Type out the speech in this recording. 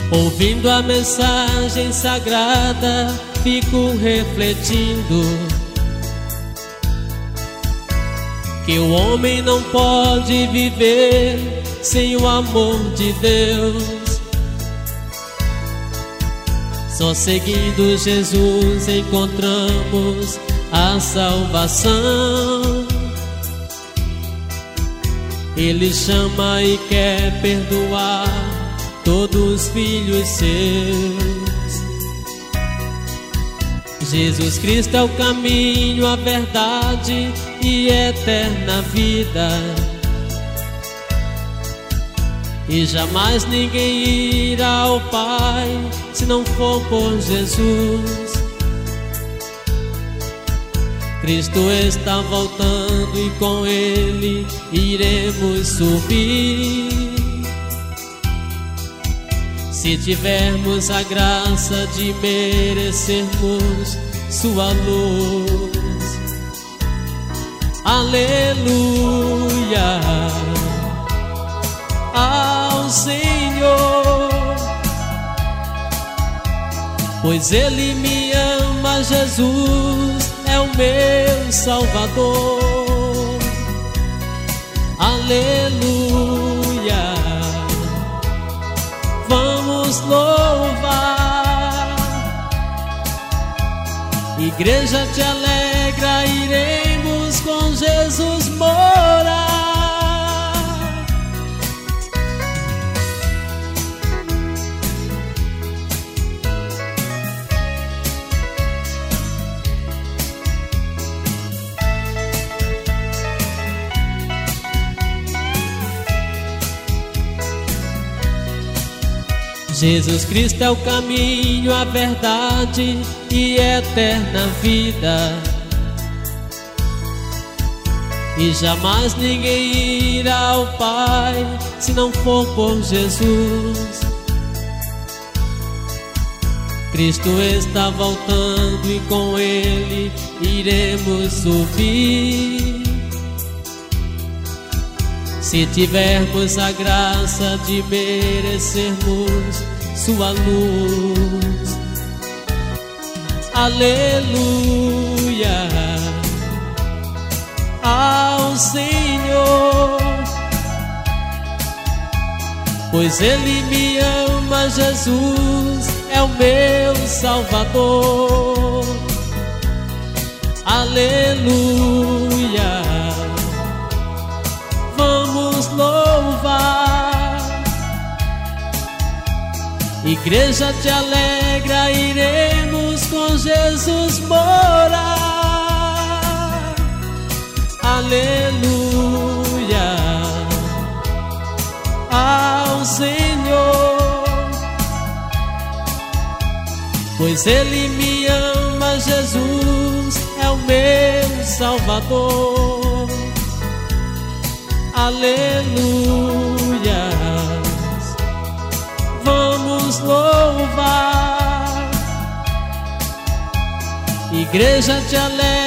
Ouvindo a mensagem sagrada, fico refletindo que o homem não pode viver sem o amor de Deus. Só seguindo Jesus encontramos a salvação. Ele chama e quer perdoar todos os filhos seus. Jesus Cristo é o caminho, a verdade e eterna vida. E jamais ninguém irá ao Pai se não for por Jesus. Cristo está voltando e com Ele iremos subir. Se tivermos a graça de merecermos sua luz. Aleluia ao Senhor, pois Ele me ama, Jesus é o meu Salvador. Aleluia, vamos louvar. Igreja te alegra, iremos com Jesus morar. Jesus Cristo é o caminho, a verdade e eterna vida. E jamais ninguém irá ao Pai se não for por Jesus. Cristo está voltando e com Ele iremos subir. Se tivermos a graça de merecermos sua luz. Aleluia ao Senhor, pois Ele me ama, Jesus é o meu Salvador. Aleluia, vamos louvar. Igreja te alegra, iremos com Jesus morar. Aleluia ao Senhor, pois Ele me ama, Jesus é o meu Salvador. Aleluia, vamos louvar. Igreja te alegra,